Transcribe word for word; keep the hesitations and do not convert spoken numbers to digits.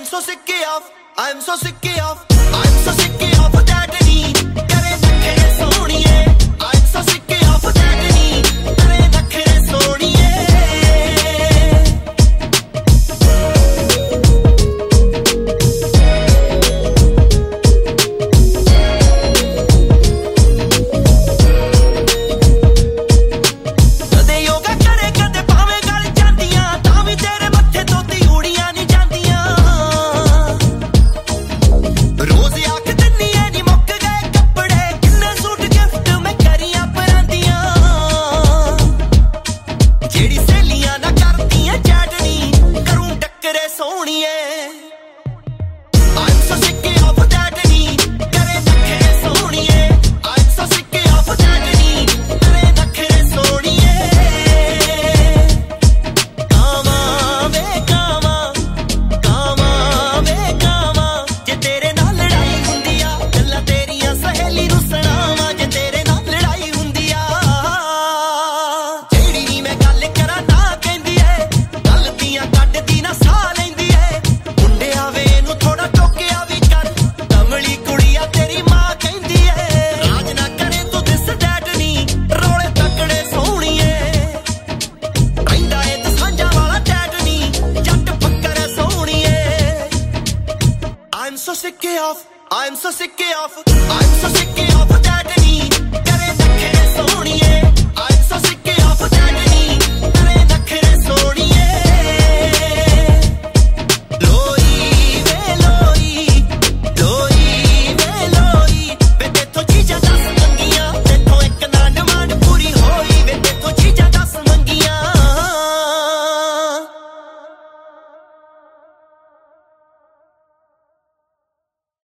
I'm so sick of, I'm so sick of, I'm so sick of that नी करे नखरे सोनिए I'm so sick of that नी करे नखरे सोनिए कदे योगा करे कदे पावे गल जांदियां तां भी तेरे मत्थे तो तिउड़ियां नहीं जांदियां रोज आख दिन्नी ऐ नी मुक गए कपड़े किन्ने सूट गिफ्ट मैं करियां परांदियां जेड़ी सहेलियां ना करदियां चैटनी करूं टक्करे सोहणीए I'm so sick of that नी करे नखरे सोहणीए I'm so sick of that नी करे नखरे सोहणीए कामा वे कामा कामा वे कामा जे तेरे नाल लड़ाई हुंदी आ गल्लां तेरियां सहेली नूं सुणावां जे तेरे नाल लड़ाई हुंदी आ जेड़ी नी मैं गल करा ना कहंदी ऐ गलतियां कड्डदी ना साह लैंदी ऐ मुंडिया वे नूं थोड़ा टोकिया भी कर कमली कुड़िया तेरी मां कहंदी ऐ राज ना करे तू दिस डैड नी रोले तकड़े सोहणीए रहिंदा ए ते सांझा वाला डैड नी जट पक्कर सोहणीए I'm so sick of, I'm so sick of, I'm so sick of